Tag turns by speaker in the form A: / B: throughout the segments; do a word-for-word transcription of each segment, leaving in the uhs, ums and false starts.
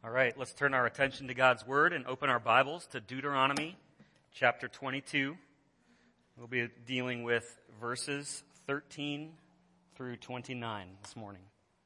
A: All right, let's turn our attention to God's Word and open our Bibles to Deuteronomy chapter twenty-two. We'll be dealing with verses thirteen through twenty-nine this morning.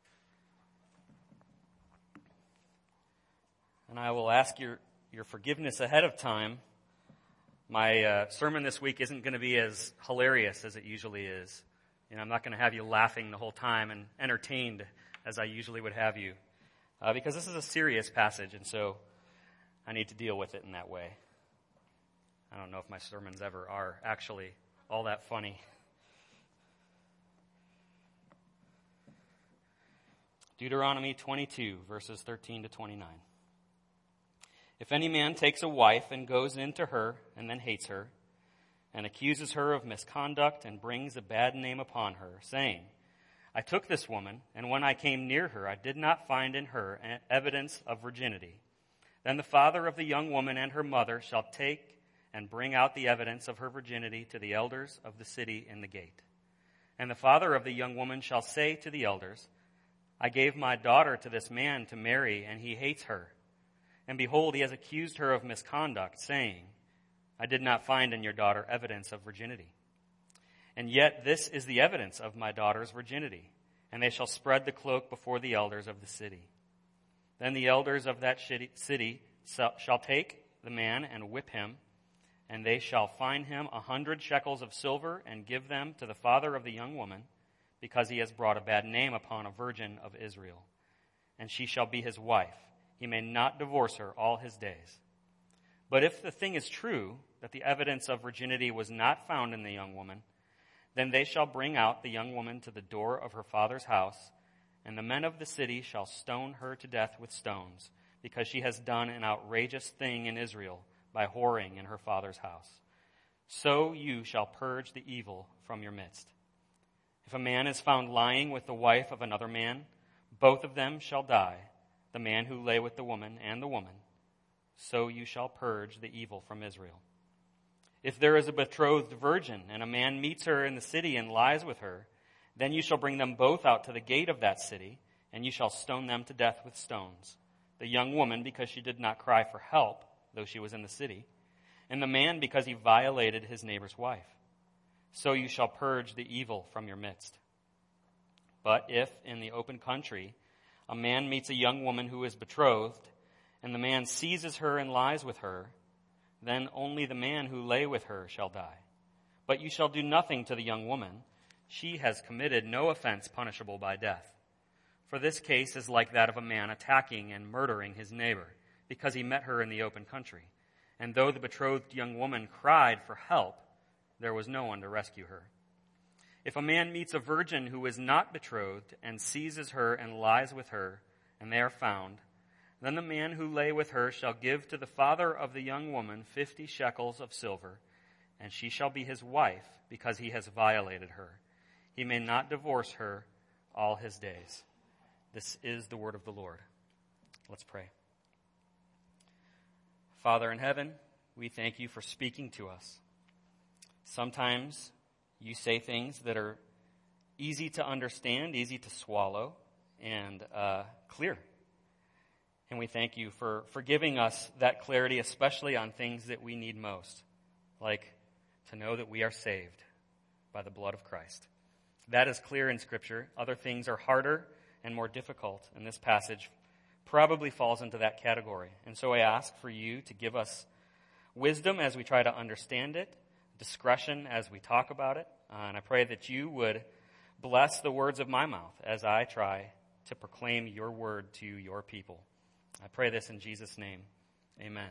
A: And I will ask your, your forgiveness ahead of time. My uh, sermon this week isn't going to be as hilarious as it usually is. You know, I'm not going to have you laughing the whole time and entertained as I usually would have you. Uh, because this is a serious passage, and so I need to deal with it in that way. I don't know if my sermons ever are actually all that funny. Deuteronomy twenty-two, verses thirteen to twenty-nine. If any man takes a wife and goes into her and then hates her, and accuses her of misconduct and brings a bad name upon her, saying, I took this woman, and when I came near her, I did not find in her evidence of virginity. Then the father of the young woman and her mother shall take and bring out the evidence of her virginity to the elders of the city in the gate. And the father of the young woman shall say to the elders, I gave my daughter to this man to marry, and he hates her. And behold, he has accused her of misconduct, saying, I did not find in your daughter evidence of virginity. And yet this is the evidence of my daughter's virginity, and they shall spread the cloak before the elders of the city. Then the elders of that city shall take the man and whip him, and they shall fine him a hundred shekels of silver and give them to the father of the young woman, because he has brought a bad name upon a virgin of Israel. And she shall be his wife. He may not divorce her all his days. But if the thing is true, that the evidence of virginity was not found in the young woman, then they shall bring out the young woman to the door of her father's house, and the men of the city shall stone her to death with stones, because she has done an outrageous thing in Israel by whoring in her father's house. So you shall purge the evil from your midst. If a man is found lying with the wife of another man, both of them shall die, the man who lay with the woman and the woman. So you shall purge the evil from Israel. If there is a betrothed virgin, and a man meets her in the city and lies with her, then you shall bring them both out to the gate of that city, and you shall stone them to death with stones. The young woman, because she did not cry for help, though she was in the city, and the man, because he violated his neighbor's wife. So you shall purge the evil from your midst. But if, in the open country, a man meets a young woman who is betrothed, and the man seizes her and lies with her, then only the man who lay with her shall die. But you shall do nothing to the young woman. She has committed no offense punishable by death. For this case is like that of a man attacking and murdering his neighbor, because he met her in the open country. And though the betrothed young woman cried for help, there was no one to rescue her. If a man meets a virgin who is not betrothed and seizes her and lies with her, and they are found, then the man who lay with her shall give to the father of the young woman fifty shekels of silver, and she shall be his wife, because he has violated her. He may not divorce her all his days. This is the word of the Lord. Let's pray. Father in heaven, we thank you for speaking to us. Sometimes you say things that are easy to understand, easy to swallow, and uh, clear. And we thank you for, for giving us that clarity, especially on things that we need most, like to know that we are saved by the blood of Christ. That is clear in Scripture. Other things are harder and more difficult, and this passage probably falls into that category. And so I ask for you to give us wisdom as we try to understand it, discretion as we talk about it, uh, and I pray that you would bless the words of my mouth as I try to proclaim your word to your people. I pray this in Jesus' name. Amen.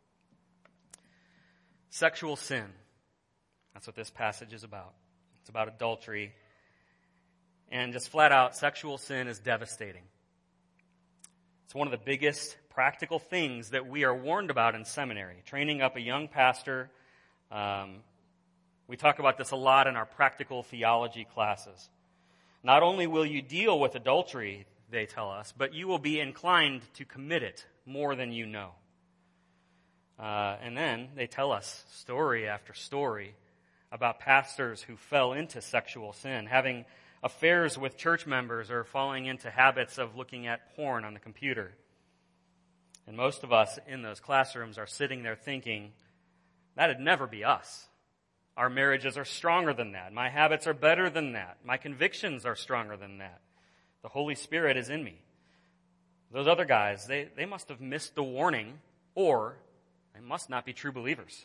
A: Sexual sin. That's what this passage is about. It's about adultery. And just flat out, sexual sin is devastating. It's one of the biggest practical things that we are warned about in seminary. Training up a young pastor. Um, we talk about this a lot in our practical theology classes. Not only will you deal with adultery, they tell us, but you will be inclined to commit it more than you know. Uh, and then they tell us story after story about pastors who fell into sexual sin, having affairs with church members or falling into habits of looking at porn on the computer. And most of us in those classrooms are sitting there thinking, that'd never be us. Our marriages are stronger than that. My habits are better than that. My convictions are stronger than that. The Holy Spirit is in me. Those other guys, they, they must have missed the warning, or they must not be true believers.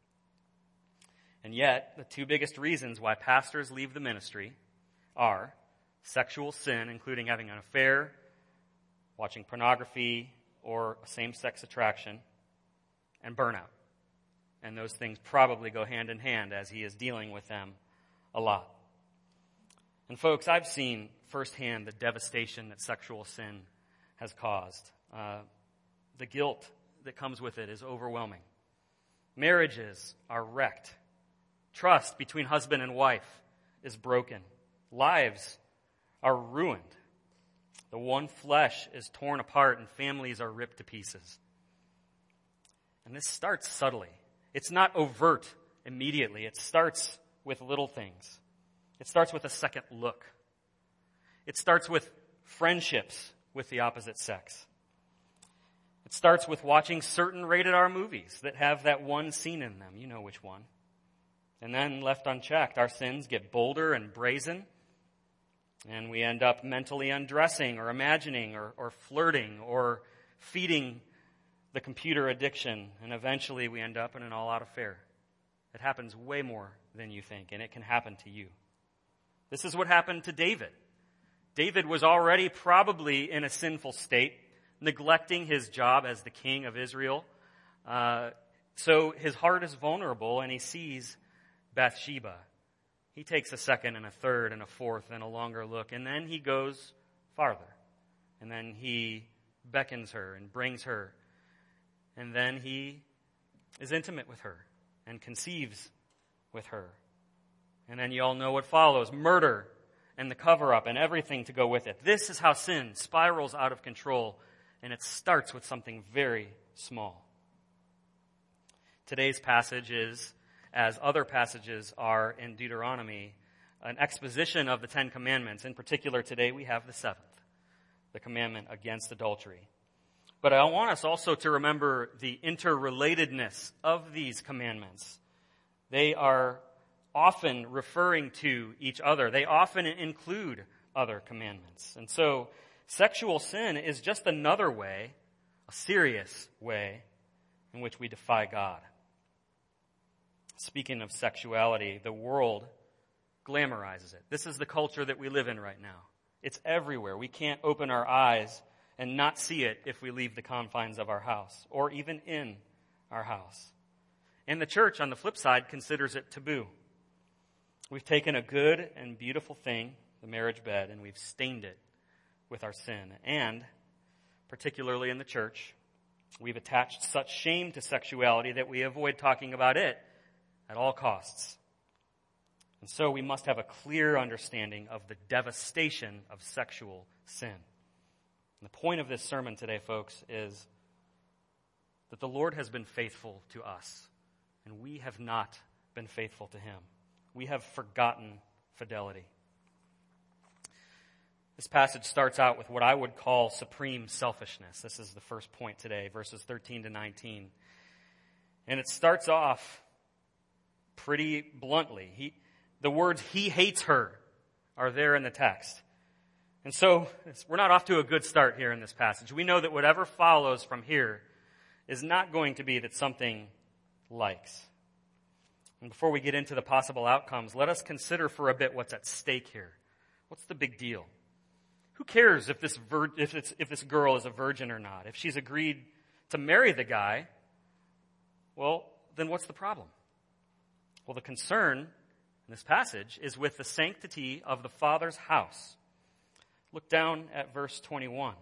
A: And yet, the two biggest reasons why pastors leave the ministry are sexual sin, including having an affair, watching pornography, or a same-sex attraction, and burnout. And those things probably go hand in hand as he is dealing with them a lot. And folks, I've seen firsthand the devastation that sexual sin has caused. Uh, the guilt that comes with it is overwhelming. Marriages are wrecked. Trust between husband and wife is broken. Lives are ruined. The one flesh is torn apart and families are ripped to pieces. And this starts subtly. It's not overt immediately. It starts with little things. It starts with a second look. It starts with friendships with the opposite sex. It starts with watching certain rated R movies that have that one scene in them. You know which one. And then left unchecked, our sins get bolder and brazen. And we end up mentally undressing or imagining or, or flirting or feeding the computer addiction. And eventually we end up in an all-out affair. It happens way more than you think, and it can happen to you. This is what happened to David. David was already probably in a sinful state, neglecting his job as the king of Israel. Uh, so his heart is vulnerable, and he sees Bathsheba. He takes a second and a third and a fourth and a longer look, and then he goes farther. And then he beckons her and brings her. And then he is intimate with her and conceives with her. And then you all know what follows. Murder and the cover-up and everything to go with it. This is how sin spirals out of control, and it starts with something very small. Today's passage is, as other passages are in Deuteronomy, an exposition of the Ten Commandments. In particular, today we have the seventh, the commandment against adultery. But I want us also to remember the interrelatedness of these commandments. They are often referring to each other. They often include other commandments. And so sexual sin is just another way, a serious way, in which we defy God. Speaking of sexuality, the world glamorizes it. This is the culture that we live in right now. It's everywhere. We can't open our eyes and not see it if we leave the confines of our house, or even in our house. And the church, on the flip side, considers it taboo. We've taken a good and beautiful thing, the marriage bed, and we've stained it with our sin. And, particularly in the church, we've attached such shame to sexuality that we avoid talking about it at all costs. And so we must have a clear understanding of the devastation of sexual sin. And the point of this sermon today, folks, is that the Lord has been faithful to us, and we have not been faithful to him. We have forgotten fidelity. This passage starts out with what I would call supreme selfishness. This is the first point today, verses thirteen to nineteen. And it starts off pretty bluntly. He, the words, he hates her, are there in the text. And so we're not off to a good start here in this passage. We know that whatever follows from here is not going to be that something likes. And before we get into the possible outcomes, let us consider for a bit what's at stake here. What's the big deal? Who cares if this vir- if it's, if this girl is a virgin or not? If she's agreed to marry the guy, well, then what's the problem? Well, the concern in this passage is with the sanctity of the Father's house. Look down at verse twenty-one.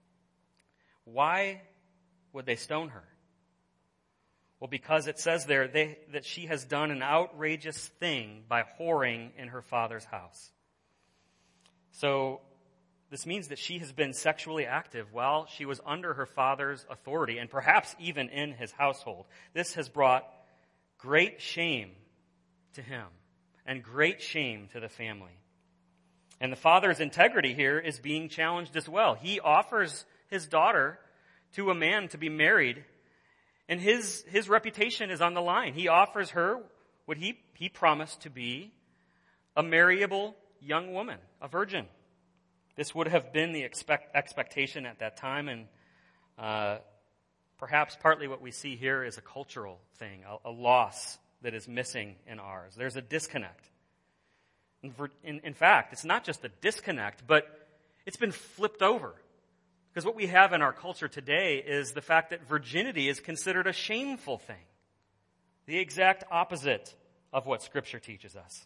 A: Why would they stone her? Well, because it says there they, that she has done an outrageous thing by whoring in her father's house. So this means that she has been sexually active while she was under her father's authority, and perhaps even in his household. This has brought great shame to him and great shame to the family. And the father's integrity here is being challenged as well. He offers his daughter to a man to be married, and his, his reputation is on the line. He offers her what he, he promised to be a marriable young woman, a virgin. This would have been the expect, expectation at that time, and uh, perhaps partly what we see here is a cultural thing, a, a loss that is missing in ours. There's a disconnect. In, in, in fact, it's not just a disconnect, but it's been flipped over. Because what we have in our culture today is the fact that virginity is considered a shameful thing. The exact opposite of what Scripture teaches us.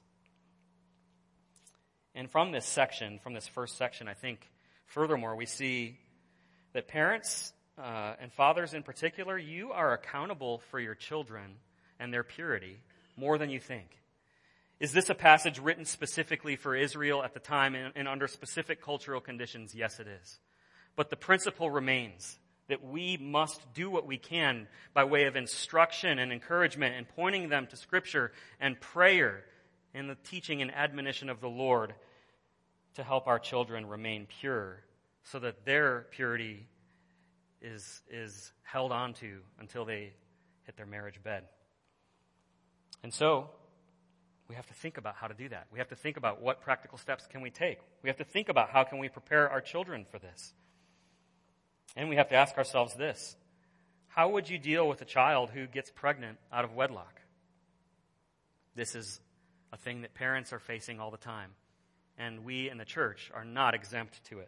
A: And from this section, from this first section, I think, furthermore, we see that parents uh, and fathers in particular, you are accountable for your children and their purity more than you think. Is this a passage written specifically for Israel at the time and, and under specific cultural conditions? Yes, it is. But the principle remains that we must do what we can by way of instruction and encouragement and pointing them to Scripture and prayer and the teaching and admonition of the Lord to help our children remain pure so that their purity is, is held on to until they hit their marriage bed. And so, we have to think about how to do that. We have to think about what practical steps can we take. We have to think about how can we prepare our children for this. And we have to ask ourselves this: how would you deal with a child who gets pregnant out of wedlock? This is a thing that parents are facing all the time, and we in the church are not exempt to it.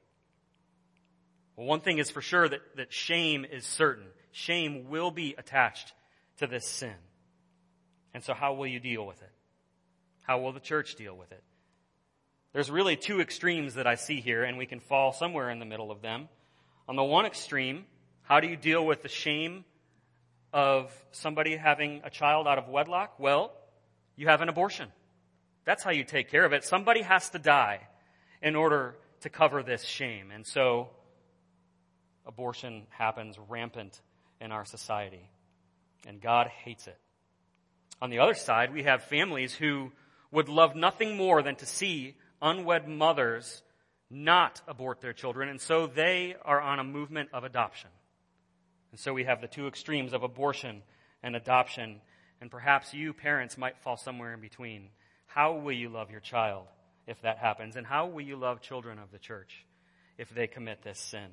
A: Well, one thing is for sure, that, that shame is certain. Shame will be attached to this sin. And so how will you deal with it? How will the church deal with it? There's really two extremes that I see here, and we can fall somewhere in the middle of them. On the one extreme, how do you deal with the shame of somebody having a child out of wedlock? Well, you have an abortion. That's how you take care of it. Somebody has to die in order to cover this shame. And so, abortion happens rampant in our society, and God hates it. On the other side, we have families who would love nothing more than to see unwed mothers not abort their children, and so they are on a movement of adoption. And so we have the two extremes of abortion and adoption, and perhaps you parents might fall somewhere in between. How will you love your child if that happens? And how will you love children of the church if they commit this sin?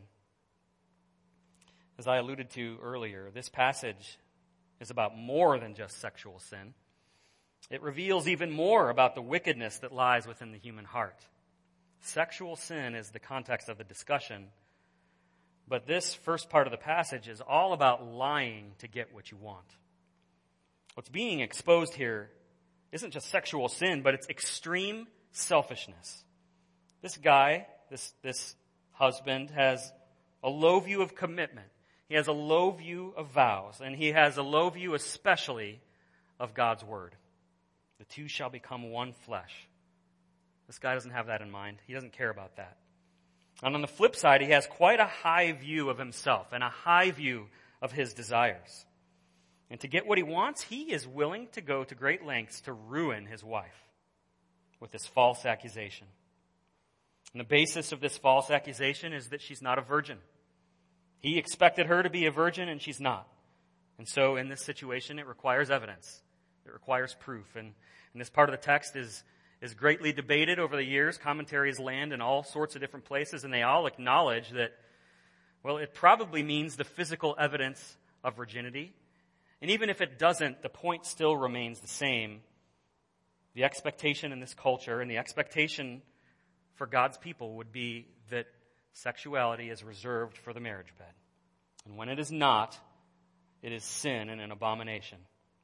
A: As I alluded to earlier, this passage is about more than just sexual sin. It reveals even more about the wickedness that lies within the human heart. Sexual sin is the context of the discussion, but this first part of the passage is all about lying to get what you want. What's being exposed here isn't just sexual sin, but it's extreme selfishness. This guy, this, this husband, has a low view of commitment. He has a low view of vows, and he has a low view especially of God's word. The two shall become one flesh. This guy doesn't have that in mind. He doesn't care about that. And on the flip side, he has quite a high view of himself and a high view of his desires. And to get what he wants, he is willing to go to great lengths to ruin his wife with this false accusation. And the basis of this false accusation is that she's not a virgin. He expected her to be a virgin, and she's not. And so in this situation, it requires evidence. It requires proof. And, and this part of the text is, is greatly debated over the years. Commentaries land in all sorts of different places, and they all acknowledge that, well, it probably means the physical evidence of virginity. And even if it doesn't, the point still remains the same. The expectation in this culture and the expectation for God's people would be that sexuality is reserved for the marriage bed. And when it is not, it is sin and an abomination.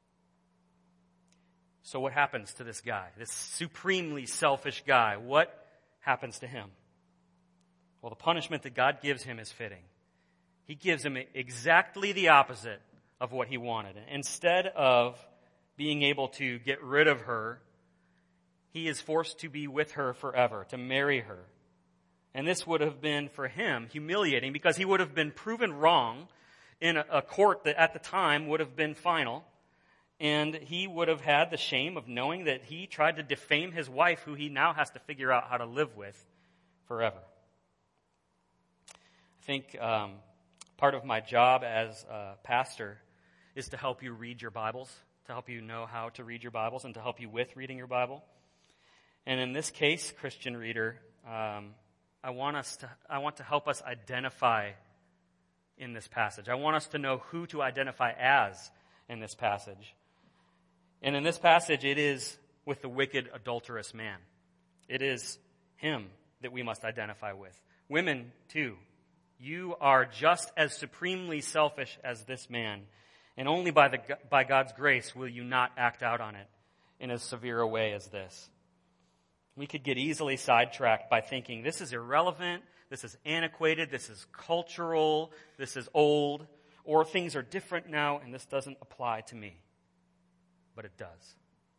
A: So what happens to this guy, this supremely selfish guy? What happens to him? Well, the punishment that God gives him is fitting. He gives him exactly the opposite of what he wanted. Instead of being able to get rid of her, he is forced to be with her forever, to marry her. And this would have been, for him, humiliating because he would have been proven wrong in a court that at the time would have been final. And he would have had the shame of knowing that he tried to defame his wife, who he now has to figure out how to live with forever. I think um, Part of my job as a pastor is to help you read your Bibles, to help you know how to read your Bibles, and to help you with reading your Bible. And in this case, Christian reader, um, I want us to I want to help us identify in this passage. I want us to know who to identify as in this passage. And in this passage, it is with the wicked, adulterous man. It is him that we must identify with. Women, too. You are just as supremely selfish as this man, and only by the by God's grace will you not act out on it in as severe a way as this. We could get easily sidetracked by thinking this is irrelevant, this is antiquated, this is cultural, this is old, or things are different now and this doesn't apply to me. But it does.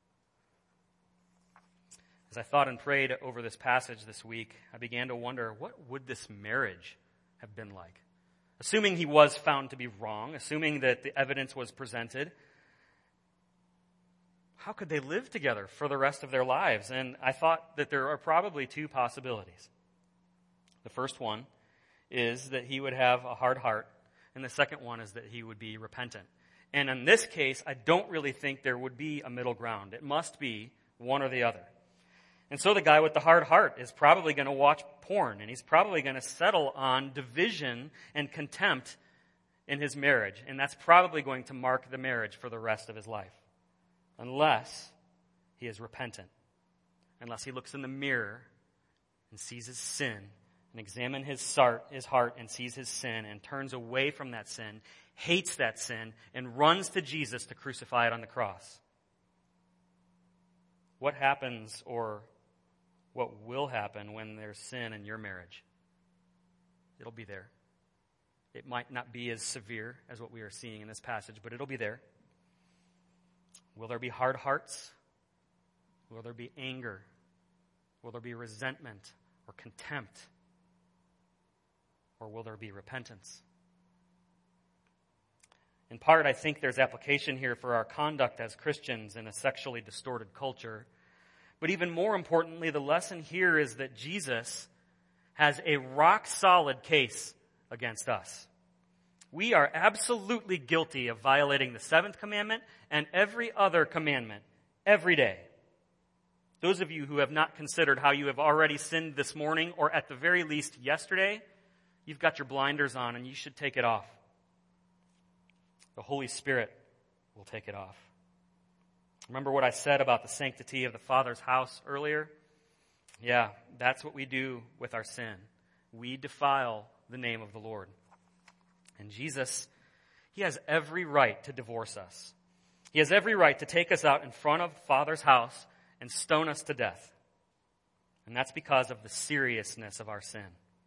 A: As I thought and prayed over this passage this week, I began to wonder, what would this marriage have been like? Assuming he was found to be wrong, assuming that the evidence was presented, how could they live together for the rest of their lives? And I thought that there are probably two possibilities. The first one is that he would have a hard heart, and the second one is that he would be repentant. And in this case, I don't really think there would be a middle ground. It must be one or the other. And so the guy with the hard heart is probably going to watch porn, and he's probably going to settle on division and contempt in his marriage. And that's probably going to mark the marriage for the rest of his life. Unless he is repentant. Unless he looks in the mirror and sees his sin, and examines his heart and sees his sin, and turns away from that sin, hates that sin, and runs to Jesus to crucify it on the cross. What happens, or what will happen when there's sin in your marriage? It'll be there. It might not be as severe as what we are seeing in this passage, but it'll be there. Will there be hard hearts? Will there be anger? Will there be resentment or contempt? Or will there be repentance? In part, I think there's application here for our conduct as Christians in a sexually distorted culture. But even more importantly, the lesson here is that Jesus has a rock-solid case against us. We are absolutely guilty of violating the seventh commandment and every other commandment every day. Those of you who have not considered how you have already sinned this morning, or at the very least yesterday, you've got your blinders on and you should take it off. The Holy Spirit will take it off. Remember what I said about the sanctity of the Father's house earlier? Yeah, that's what we do with our sin. We defile the name of the Lord. And Jesus, he has every right to divorce us. He has every right to take us out in front of the Father's house and stone us to death. And that's because of the seriousness of our sin.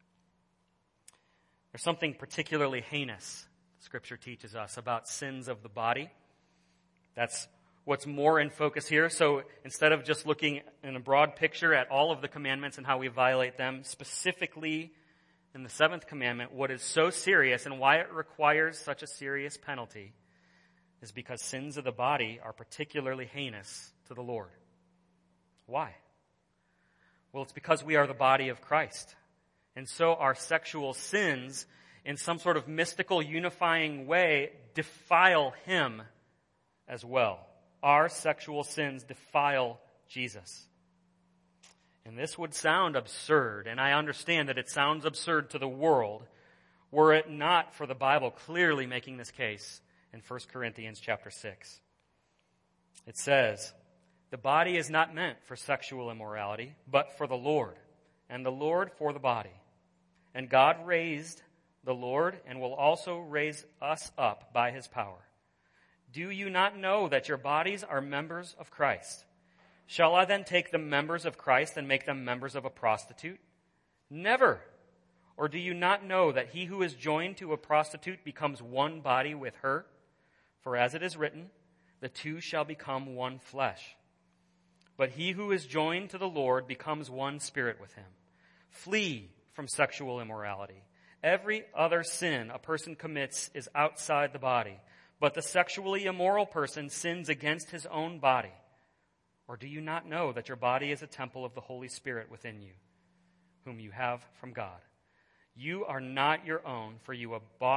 A: There's something particularly heinous, Scripture teaches us, about sins of the body. That's what's more in focus here. So instead of just looking in a broad picture at all of the commandments and how we violate them, specifically in the seventh commandment, what is so serious and why it requires such a serious penalty is because sins of the body are particularly heinous to the Lord. Why? Well, it's because we are the body of Christ. And so our sexual sins, in some sort of mystical, unifying way, defile him as well. Our sexual sins defile Jesus. And this would sound absurd, and I understand that it sounds absurd to the world, were it not for the Bible clearly making this case in First Corinthians chapter six. It says, "The body is not meant for sexual immorality, but for the Lord, and the Lord for the body. And God raised the Lord and will also raise us up by his power. Do you not know that your bodies are members of Christ? Shall I then take the members of Christ and make them members of a prostitute? Never. Or do you not know that he who is joined to a prostitute becomes one body with her? For as it is written, the two shall become one flesh. But he who is joined to the Lord becomes one spirit with him. Flee from sexual immorality. Every other sin a person commits is outside the body, but the sexually immoral person sins against his own body. Or do you not know that your body is a temple of the Holy Spirit within you, whom you have from God? You are not your own, for you, have bought,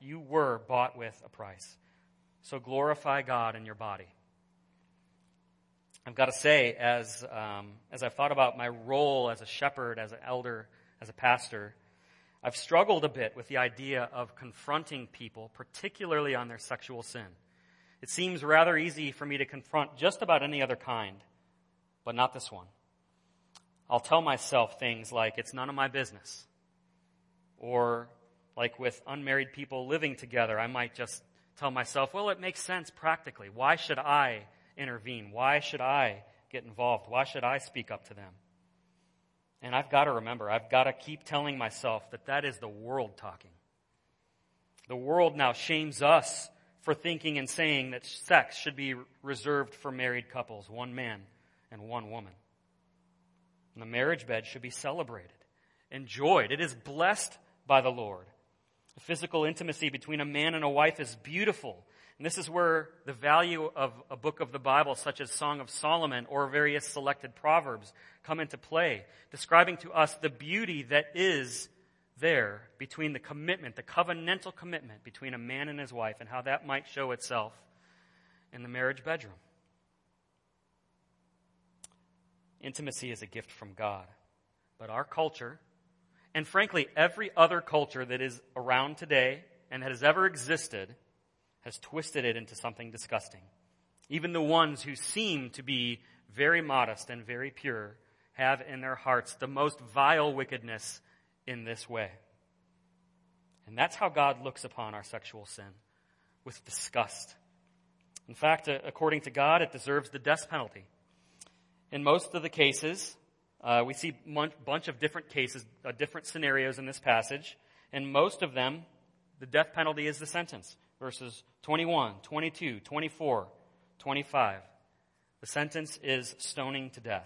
A: You were bought with a price. So glorify God in your body. I've got to say, as um, as I've thought about my role as a shepherd, as an elder, as a pastor, I've struggled a bit with the idea of confronting people, particularly on their sexual sin. It seems rather easy for me to confront just about any other kind, but not this one. I'll tell myself things like, it's none of my business. Or like with unmarried people living together, I might just tell myself, well, it makes sense practically. Why should I intervene? Why should I get involved? Why should I speak up to them? And I've got to remember, I've got to keep telling myself that that is the world talking. The world now shames us for thinking and saying that sex should be reserved for married couples, one man and one woman. And the marriage bed should be celebrated, enjoyed. It is blessed by the Lord. The physical intimacy between a man and a wife is beautiful. And this is where the value of a book of the Bible, such as Song of Solomon or various selected proverbs, come into play, describing to us the beauty that is there between the commitment, the covenantal commitment between a man and his wife, and how that might show itself in the marriage bedroom. Intimacy is a gift from God. But our culture, and frankly every other culture that is around today and that has ever existed, has twisted it into something disgusting. Even the ones who seem to be very modest and very pure have in their hearts the most vile wickedness in this way. And that's how God looks upon our sexual sin, with disgust. In fact, according to God, it deserves the death penalty. In most of the cases, uh, we see a bunch of different cases, uh, different scenarios in this passage, and most of them, the death penalty is the sentence. Verses twenty-one, twenty-two, twenty-four, twenty-five. The sentence is stoning to death.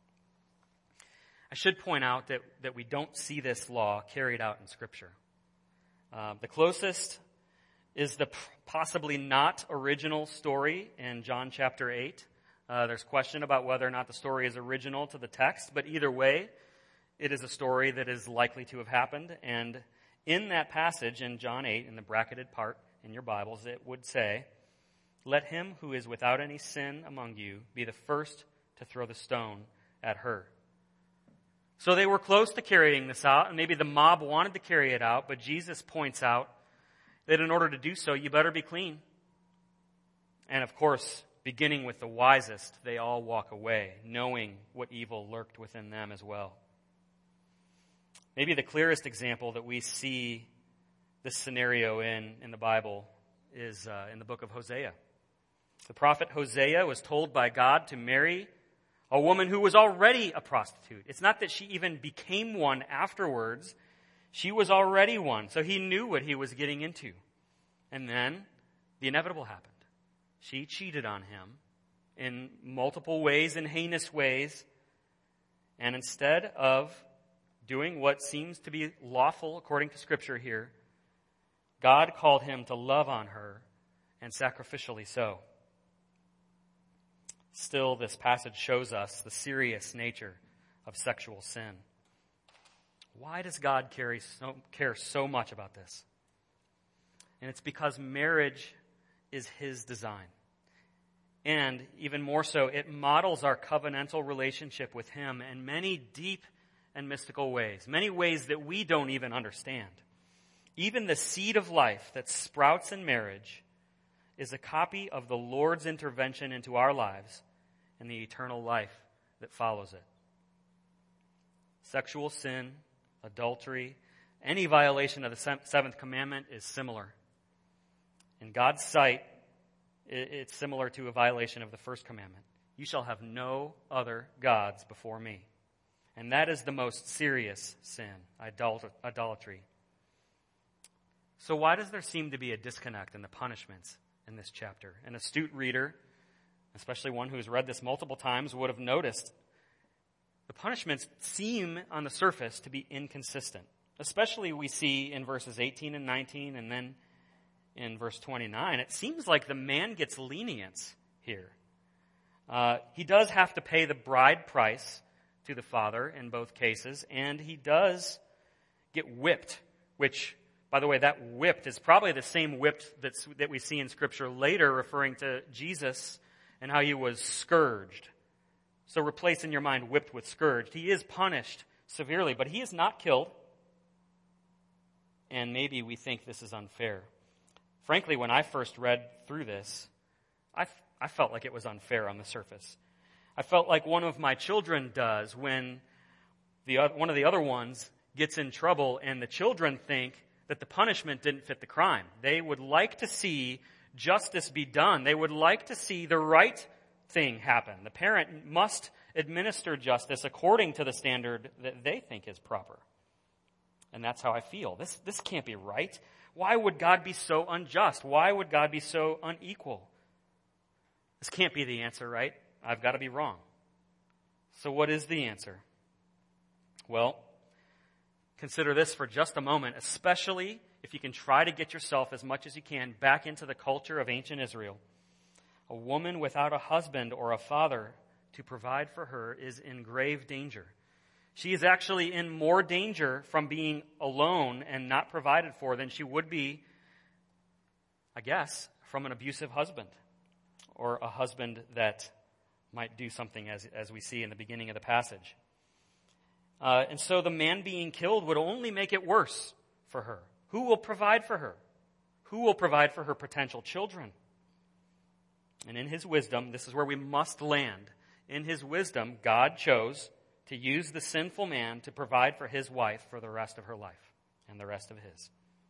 A: I should point out that, that we don't see this law carried out in Scripture. Uh, the closest is the possibly not original story in John chapter eight. Uh, there's question about whether or not the story is original to the text, but either way, it is a story that is likely to have happened. And in that passage in John eight, in the bracketed part in your Bibles, it would say, "Let him who is without any sin among you be the first to throw the stone at her." So they were close to carrying this out, and maybe the mob wanted to carry it out, but Jesus points out that in order to do so, you better be clean. And of course, beginning with the wisest, they all walk away, knowing what evil lurked within them as well. Maybe the clearest example that we see this scenario in, in the Bible is uh, in the book of Hosea. The prophet Hosea was told by God to marry a woman who was already a prostitute. It's not that she even became one afterwards. She was already one, so he knew what he was getting into. And then the inevitable happened. She cheated on him in multiple ways, in heinous ways, and instead of doing what seems to be lawful according to Scripture here, God called him to love on her, and sacrificially so. Still, this passage shows us the serious nature of sexual sin. Why does God carry so, care so much about this? And it's because marriage is his design. And even more so, it models our covenantal relationship with him in many deep and mystical ways, many ways that we don't even understand. Even the seed of life that sprouts in marriage is a copy of the Lord's intervention into our lives and the eternal life that follows it. Sexual sin, adultery, any violation of the seventh commandment is similar. In God's sight, it's similar to a violation of the first commandment. You shall have no other gods before me. And that is the most serious sin, idolatry. So why does there seem to be a disconnect in the punishments in this chapter? An astute reader, especially one who has read this multiple times, would have noticed the punishments seem on the surface to be inconsistent. Especially we see in verses eighteen and nineteen, and then in verse twenty-nine, it seems like the man gets lenience here. Uh, he does have to pay the bride price to the father in both cases, and he does get whipped, which By the way, that whipped is probably the same whipped that's, that we see in Scripture later, referring to Jesus and how he was scourged. So replace in your mind whipped with scourged. He is punished severely, but he is not killed. And maybe we think this is unfair. Frankly, when I first read through this, I, I felt like it was unfair on the surface. I felt like one of my children does when the one of the other ones gets in trouble and the children think that the punishment didn't fit the crime. They would like to see justice be done. They would like to see the right thing happen. The parent must administer justice according to the standard that they think is proper. And that's how I feel. This, this can't be right. Why would God be so unjust? Why would God be so unequal? This can't be the answer, right? I've got to be wrong. So what is the answer? Well, consider this for just a moment, especially if you can try to get yourself as much as you can back into the culture of ancient Israel. A woman without a husband or a father to provide for her is in grave danger. She is actually in more danger from being alone and not provided for than she would be, I guess, from an abusive husband or a husband that might do something as, as we see in the beginning of the passage. Uh, and so the man being killed would only make it worse for her. Who will provide for her? Who will provide for her potential children? And in his wisdom, this is where we must land. In his wisdom, God chose to use the sinful man to provide for his wife for the rest of her life and the rest of his.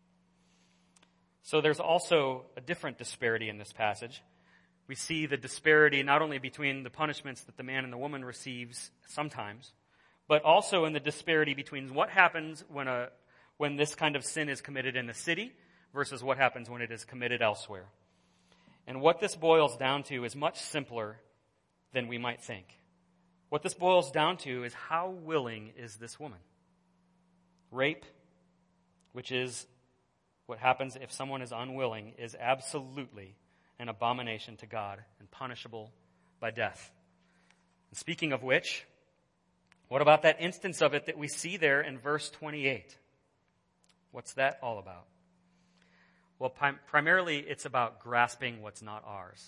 A: So there's also a different disparity in this passage. We see the disparity not only between the punishments that the man and the woman receives sometimes, but also in the disparity between what happens when a when this kind of sin is committed in the city versus what happens when it is committed elsewhere. And what this boils down to is much simpler than we might think. What this boils down to is how willing is this woman? Rape, which is what happens if someone is unwilling, is absolutely an abomination to God and punishable by death. And speaking of which, what about that instance of it that we see there in verse twenty-eight? What's that all about? Well, prim- primarily it's about grasping what's not ours.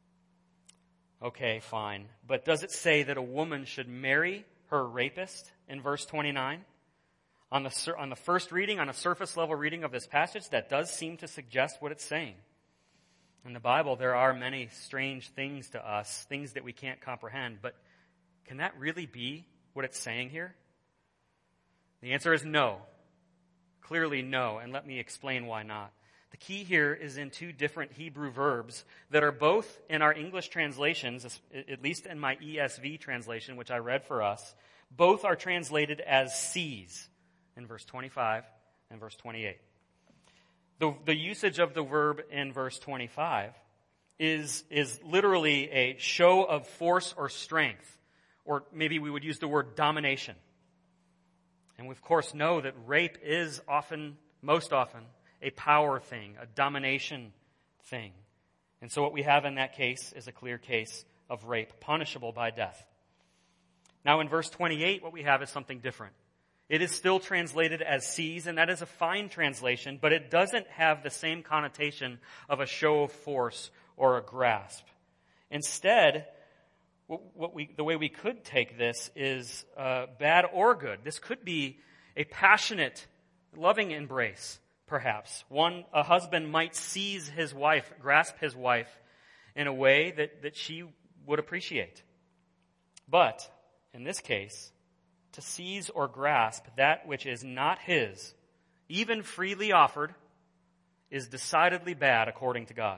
A: Okay, fine. But does it say that a woman should marry her rapist in verse twenty-nine? On the, sur- on the first reading, on a surface level reading of this passage, that does seem to suggest what it's saying. In the Bible, there are many strange things to us, things that we can't comprehend, but can that really be what it's saying here? The answer is no. Clearly no, and let me explain why not. The key here is in two different Hebrew verbs that are both in our English translations, at least in my E S V translation, which I read for us. Both are translated as seize in verse twenty-five and verse twenty-eight. The, the usage of the verb in verse twenty-five is, is literally a show of force or strength, or maybe we would use the word domination. And we of course know that rape is often, most often, a power thing, a domination thing. And so what we have in that case is a clear case of rape, punishable by death. Now in verse twenty-eight, what we have is something different. It is still translated as seize, and that is a fine translation, but it doesn't have the same connotation of a show of force or a grasp. Instead, what we, the way we could take this is uh, bad or good. This could be a passionate, loving embrace, perhaps. One, a husband might seize his wife, grasp his wife in a way that, that she would appreciate. But, in this case, to seize or grasp that which is not his, even freely offered, is decidedly bad according to God.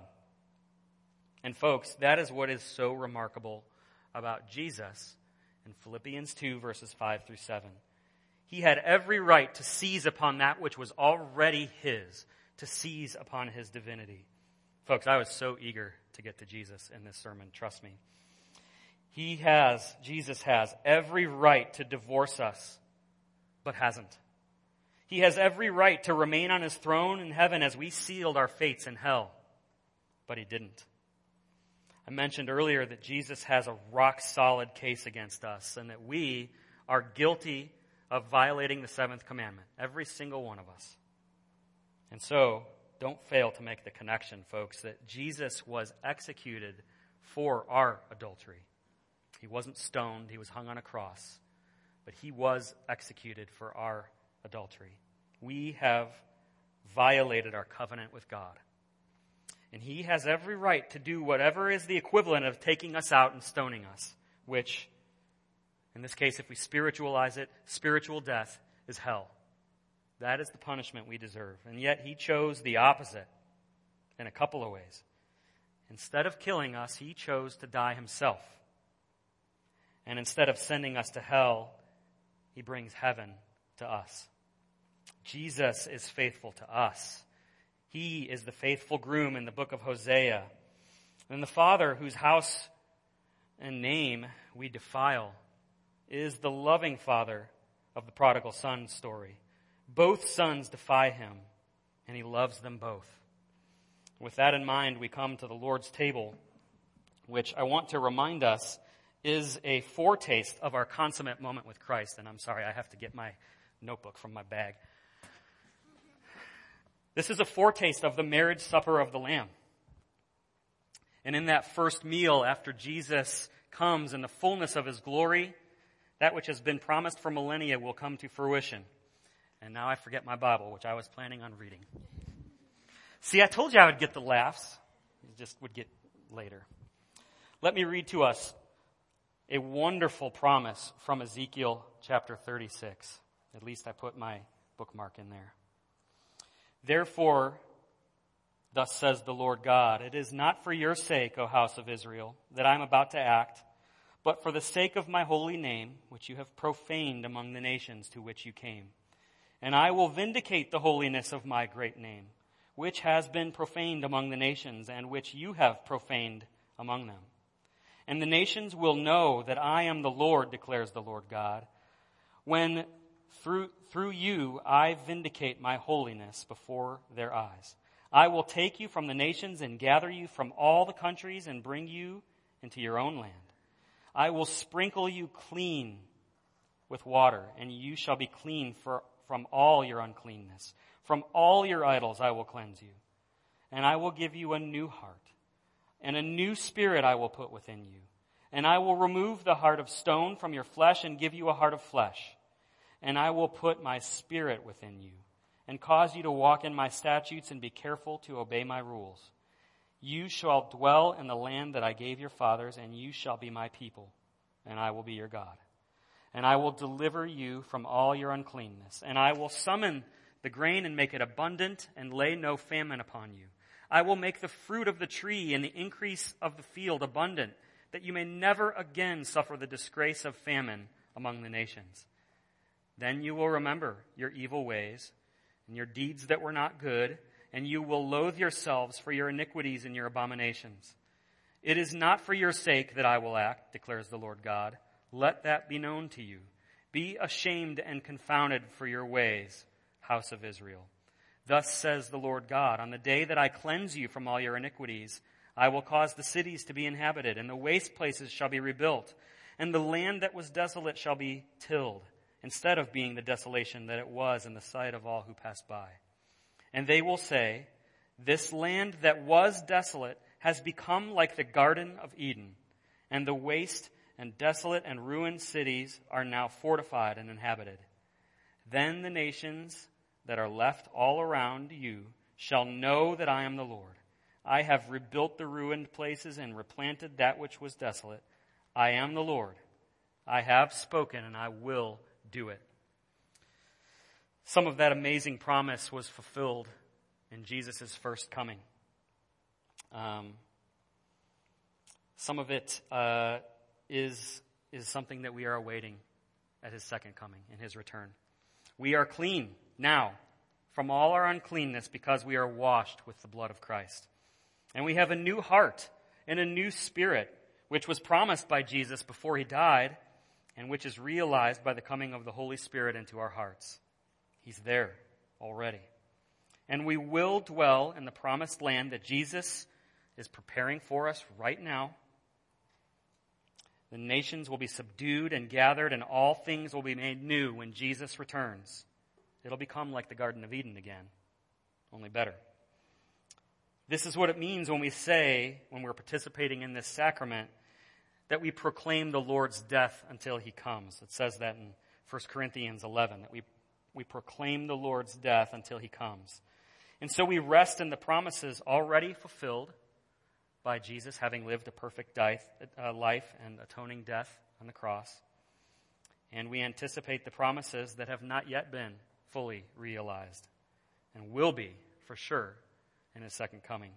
A: And folks, that is what is so remarkable about Jesus in Philippians two, verses five through seven. He had every right to seize upon that which was already his, to seize upon his divinity. Folks, I was so eager to get to Jesus in this sermon, trust me. He has, Jesus has, every right to divorce us, but hasn't. He has every right to remain on his throne in heaven as we sealed our fates in hell, but he didn't. I mentioned earlier that Jesus has a rock-solid case against us and that we are guilty of violating the seventh commandment, every single one of us. And so, don't fail to make the connection, folks, that Jesus was executed for our adultery. He wasn't stoned, he was hung on a cross, but he was executed for our adultery. We have violated our covenant with God. And he has every right to do whatever is the equivalent of taking us out and stoning us, which, in this case, if we spiritualize it, spiritual death is hell. That is the punishment we deserve. And yet he chose the opposite in a couple of ways. Instead of killing us, he chose to die himself. And instead of sending us to hell, he brings heaven to us. Jesus is faithful to us. He is the faithful groom in the book of Hosea. And the father whose house and name we defile is the loving father of the prodigal son story. Both sons defy him, and he loves them both. With that in mind, we come to the Lord's table, which I want to remind us is a foretaste of our consummate moment with Christ. And I'm sorry, I have to get my notebook from my bag. This is a foretaste of the marriage supper of the Lamb. And in that first meal, after Jesus comes in the fullness of his glory, that which has been promised for millennia will come to fruition. And now I forget my Bible, which I was planning on reading. See, I told you I would get the laughs. It just would get later. Let me read to us a wonderful promise from Ezekiel chapter thirty-six. At least I put my bookmark in there. Therefore, thus says the Lord God, it is not for your sake, O house of Israel, that I am about to act, but for the sake of my holy name, which you have profaned among the nations to which you came. And I will vindicate the holiness of my great name, which has been profaned among the nations, and which you have profaned among them. And the nations will know that I am the Lord, declares the Lord God, when through, through you I vindicate my holiness before their eyes. I will take you from the nations and gather you from all the countries and bring you into your own land. I will sprinkle you clean with water, and you shall be clean for from all your uncleanness. From all your idols I will cleanse you. And I will give you a new heart. And a new spirit I will put within you. And I will remove the heart of stone from your flesh and give you a heart of flesh. And I will put my spirit within you and cause you to walk in my statutes and be careful to obey my rules. You shall dwell in the land that I gave your fathers, and you shall be my people, and I will be your God. And I will deliver you from all your uncleanness. And I will summon the grain and make it abundant and lay no famine upon you. I will make the fruit of the tree and the increase of the field abundant, that you may never again suffer the disgrace of famine among the nations. Then you will remember your evil ways and your deeds that were not good, and you will loathe yourselves for your iniquities and your abominations. It is not for your sake that I will act, declares the Lord God. Let that be known to you. Be ashamed and confounded for your ways, house of Israel. Thus says the Lord God, on the day that I cleanse you from all your iniquities, I will cause the cities to be inhabited, and the waste places shall be rebuilt, and the land that was desolate shall be tilled, instead of being the desolation that it was in the sight of all who passed by. And they will say, this land that was desolate has become like the Garden of Eden, and the waste and desolate and ruined cities are now fortified and inhabited. Then the nations that are left all around you shall know that I am the Lord. I have rebuilt the ruined places and replanted that which was desolate. I am the Lord. I have spoken, and I will do it. Some of that amazing promise was fulfilled in Jesus' first coming. Um, some of it uh, is, is something that we are awaiting at his second coming, in his return. We are clean now from all our uncleanness because we are washed with the blood of Christ. And we have a new heart and a new spirit, which was promised by Jesus before he died, and which is realized by the coming of the Holy Spirit into our hearts. He's there already. And we will dwell in the promised land that Jesus is preparing for us right now. The nations will be subdued and gathered, and all things will be made new when Jesus returns. It'll become like the Garden of Eden again. only better. This is what it means when we say, when we're participating in this sacrament, that we proclaim the Lord's death until he comes. It says that in First Corinthians eleven, that we, we proclaim the Lord's death until he comes. And so we rest in the promises already fulfilled by Jesus, having lived a perfect death, uh, life and atoning death on the cross. And we anticipate the promises that have not yet been fully realized and will be, for sure, in his second coming.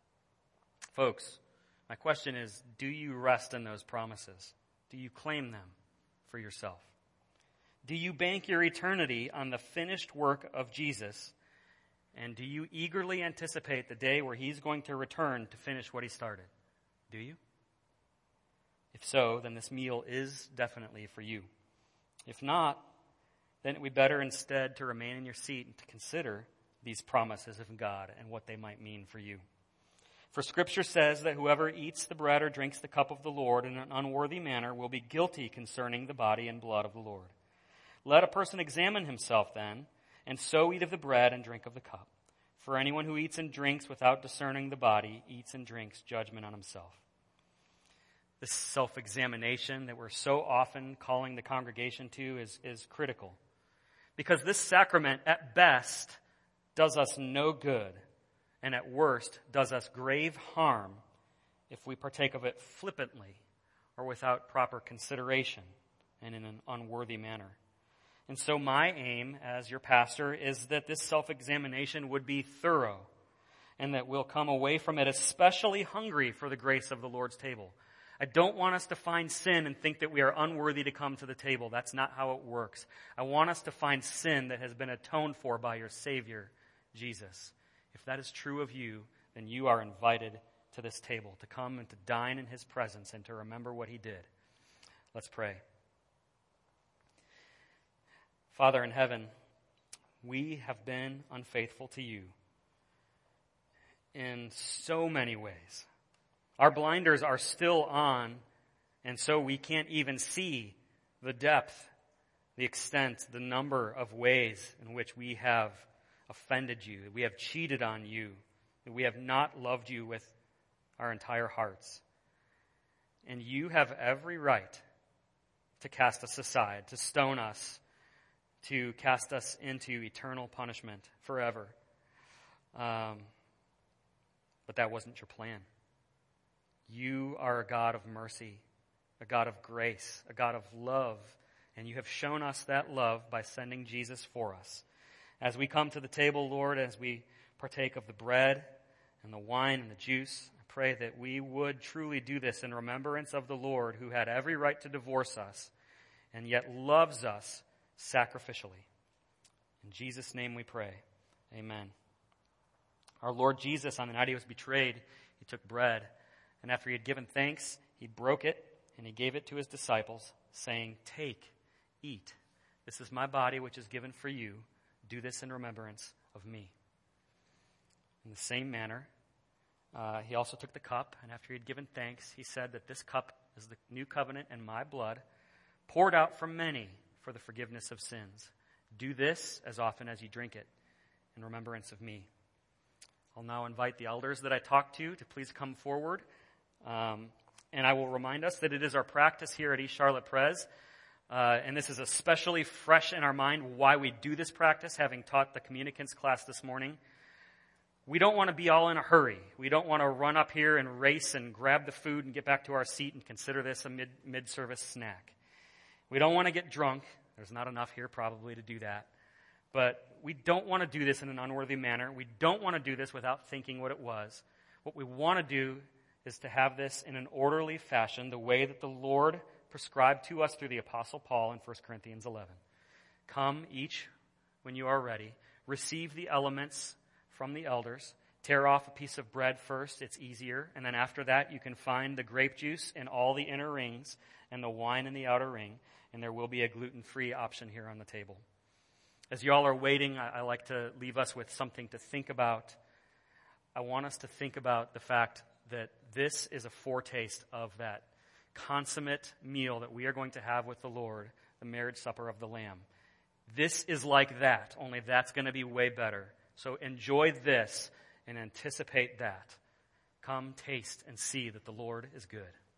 A: Folks, my question is, do you rest in those promises? Do you claim them for yourself? Do you bank your eternity on the finished work of Jesus? And do you eagerly anticipate the day where he's going to return to finish what he started? Do you? If so, then this meal is definitely for you. If not, then it would be better instead to remain in your seat and to consider these promises of God and what they might mean for you. For Scripture says that whoever eats the bread or drinks the cup of the Lord in an unworthy manner will be guilty concerning the body and blood of the Lord. Let a person examine himself then, and so eat of the bread and drink of the cup. For anyone who eats and drinks without discerning the body eats and drinks judgment on himself. This self-examination that we're so often calling the congregation to is, is critical. Because this sacrament, at best, does us no good, and at worst, does us grave harm if we partake of it flippantly or without proper consideration and in an unworthy manner. And so my aim as your pastor is that this self-examination would be thorough and that we'll come away from it especially hungry for the grace of the Lord's table. I don't want us to find sin and think that we are unworthy to come to the table. That's not how it works. I want us to find sin that has been atoned for by your Savior, Jesus. If that is true of you, then you are invited to this table, to come and to dine in his presence and to remember what he did. Let's pray. Father in heaven, we have been unfaithful to you in so many ways. Our blinders are still on, and so we can't even see the depth, the extent, the number of ways in which we have offended you, that we have cheated on you, that we have not loved you with our entire hearts. And you have every right to cast us aside, to stone us, to cast us into eternal punishment forever. Um, but that wasn't your plan. You are a God of mercy, a God of grace, a God of love, and you have shown us that love by sending Jesus for us. As we come to the table, Lord, as we partake of the bread and the wine and the juice, I pray that we would truly do this in remembrance of the Lord who had every right to divorce us and yet loves us sacrificially. In Jesus' name we pray. Amen. Our Lord Jesus, on the night he was betrayed, he took bread, and after he had given thanks, he broke it, and he gave it to his disciples, saying, "Take, eat. This is my body, which is given for you. Do this in remembrance of me." In the same manner, uh, he also took the cup, and after he had given thanks, he said that this cup is the new covenant in my blood, poured out for many for the forgiveness of sins. Do this as often as you drink it in remembrance of me. I'll now invite the elders that I talked to to please come forward. Um, and I will remind us that it is our practice here at East Charlotte Pres, uh, and this is especially fresh in our mind why we do this practice, having taught the communicants class this morning. We don't want to be all in a hurry. We don't want to run up here and race and grab the food and get back to our seat and consider this a mid, mid-service snack. We don't want to get drunk. There's not enough here probably to do that. But we don't want to do this in an unworthy manner. We don't want to do this without thinking what it was. What we want to do is to have this in an orderly fashion, the way that the Lord prescribed to us through the Apostle Paul in First Corinthians eleven. Come each when you are ready. Receive the elements from the elders. Tear off a piece of bread first. It's easier. And then after that, you can find the grape juice in all the inner rings and the wine in the outer ring. And there will be a gluten-free option here on the table. As you all are waiting, I, I like to leave us with something to think about. I want us to think about the fact that this is a foretaste of that consummate meal that we are going to have with the Lord, the marriage supper of the Lamb. This is like that, only that's going to be way better So enjoy this and anticipate that. Come, taste, and see that the Lord is good.